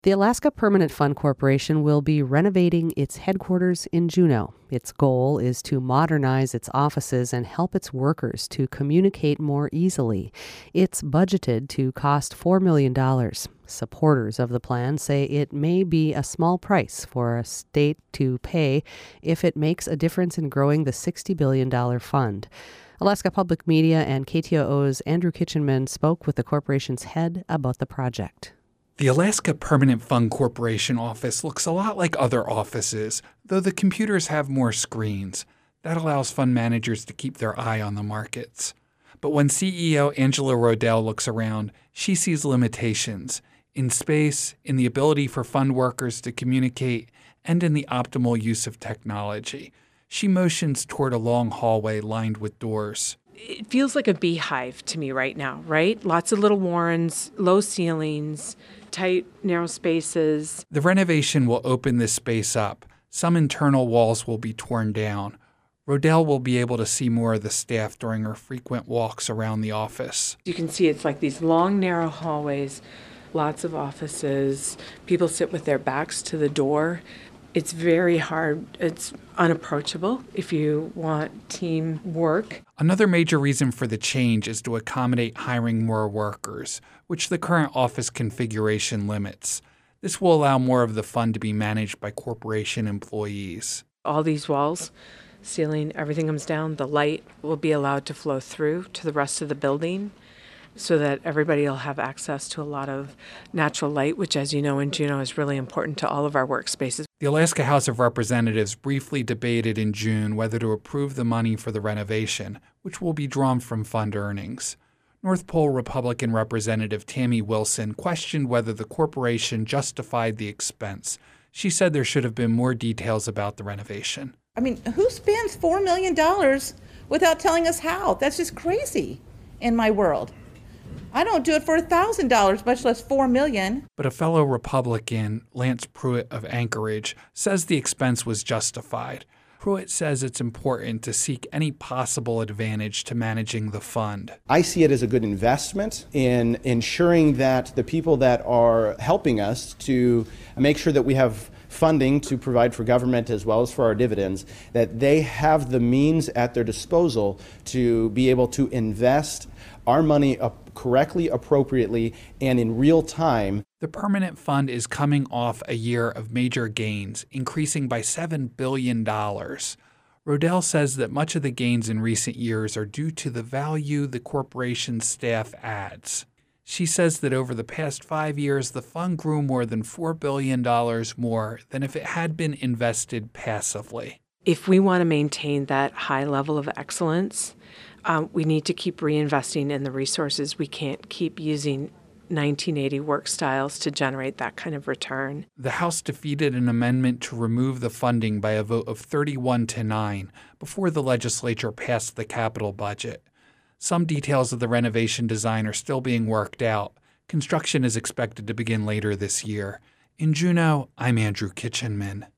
The Alaska Permanent Fund Corporation will be renovating its headquarters in Juneau. Its goal is to modernize its offices and help its workers to communicate more easily. It's budgeted to cost $4 million. Supporters of the plan say it may be a small price for a state to pay if it makes a difference in growing the $60 billion fund. Alaska Public Media and KTOO's Andrew Kitchenman spoke with the corporation's head about the project. The Alaska Permanent Fund Corporation office looks a lot like other offices, though the computers have more screens. That allows fund managers to keep their eye on the markets. But when CEO Angela Rodell looks around, she sees limitations in space, in the ability for fund workers to communicate, and in the optimal use of technology. She motions toward a long hallway lined with doors. It feels like a beehive to me right now, right? Lots of little warrens, low ceilings, tight, narrow spaces. The renovation will open this space up. Some internal walls will be torn down. Rodell will be able to see more of the staff during her frequent walks around the office. You can see it's like these long, narrow hallways, lots of offices. People sit with their backs to the door. It's very hard. It's unapproachable if you want team work. Another major reason for the change is to accommodate hiring more workers, which the current office configuration limits. This will allow more of the fund to be managed by corporation employees. All these walls, ceiling, everything comes down. The light will be allowed to flow through to the rest of the building, so that everybody will have access to a lot of natural light, which, as you know, in Juneau is really important to all of our workspaces. The Alaska House of Representatives briefly debated in June whether to approve the money for the renovation, which will be drawn from fund earnings. North Pole Republican Representative Tammy Wilson questioned whether the corporation justified the expense. She said there should have been more details about the renovation. I mean, who spends $4 million without telling us how? That's just crazy in my world. I don't do it for $1,000, much less $4 million. But a fellow Republican, Lance Pruitt of Anchorage, says the expense was justified. Pruitt says it's important to seek any possible advantage to managing the fund. I see it as a good investment in ensuring that the people that are helping us to make sure that we have funding to provide for government as well as for our dividends, that they have the means at their disposal to be able to invest our money correctly, appropriately, and in real time. The permanent fund is coming off a year of major gains, increasing by $7 billion. Rodell says that much of the gains in recent years are due to the value the corporation's staff adds. She says that over the past 5 years, the fund grew more than $4 billion more than if it had been invested passively. If we want to maintain that high level of excellence, we need to keep reinvesting in the resources. We can't keep using 1980 work styles to generate that kind of return. The House defeated an amendment to remove the funding by a vote of 31-9 before the legislature passed the capital budget. Some details of the renovation design are still being worked out. Construction is expected to begin later this year. In Juneau, I'm Andrew Kitchenman.